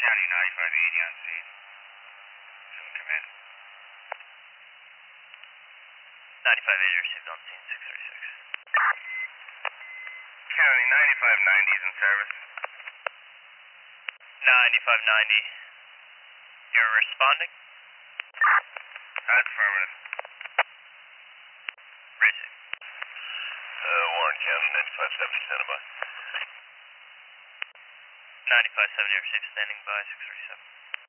County 9580 on scene. Soon command. 9580 received on scene 636. County 9590 is in service. 9590. You're responding? That's affirmative. Receive. Warren County 9570 standing by. 9570 received standing by 637.